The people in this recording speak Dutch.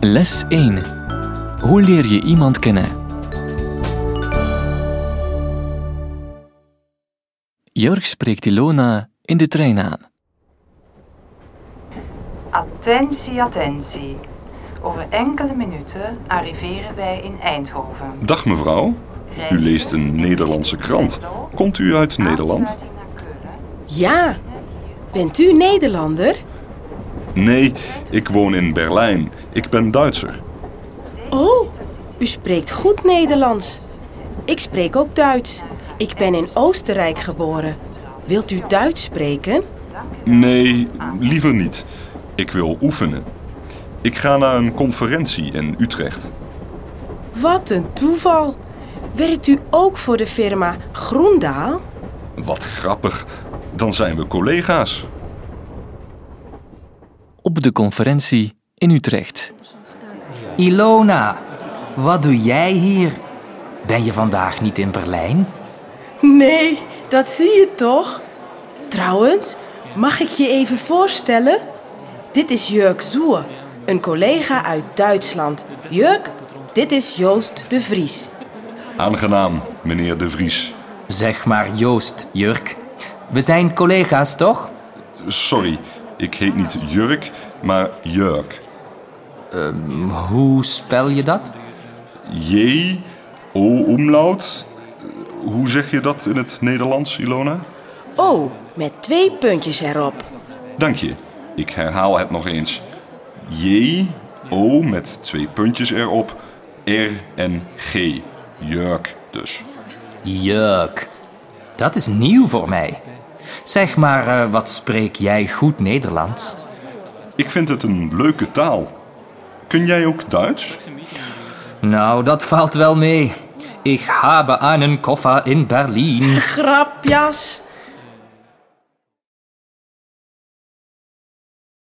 Les 1. Hoe leer je iemand kennen? Jörg spreekt Ilona in de trein aan. Attentie, attentie. Over enkele minuten arriveren wij in Eindhoven. Dag mevrouw, u leest een Nederlandse krant. Komt u uit Nederland? Ja, bent u Nederlander? Nee, ik woon in Berlijn. Ik ben Duitser. Oh, u spreekt goed Nederlands. Ik spreek ook Duits. Ik ben in Oostenrijk geboren. Wilt u Duits spreken? Nee, liever niet. Ik wil oefenen. Ik ga naar een conferentie in Utrecht. Wat een toeval. Werkt u ook voor de firma Groendaal? Wat grappig. Dan zijn we collega's. Op de conferentie in Utrecht. Ilona, wat doe jij hier? Ben je vandaag niet in Berlijn? Nee, dat zie je toch? Trouwens, mag ik je even voorstellen? Dit is Jörg Zoer, een collega uit Duitsland. Jörg, dit is Joost de Vries. Aangenaam, meneer de Vries. Zeg maar Joost, Jörg. We zijn collega's, toch? Sorry, ik heet niet Jurk, maar Jörg. Hoe spel je dat? J-O-umlaut. Hoe zeg je dat in het Nederlands, Ilona? Oh, met 2 puntjes erop. Dank je. Ik herhaal het nog eens. J-O met 2 puntjes erop. R en G. Jörg dus. Jörg. Dat is nieuw voor mij. Zeg maar, wat spreek jij goed Nederlands? Ik vind het een leuke taal. Kun jij ook Duits? Nou, dat valt wel mee. Ik habe einen Koffer in Berlin. Grapjas.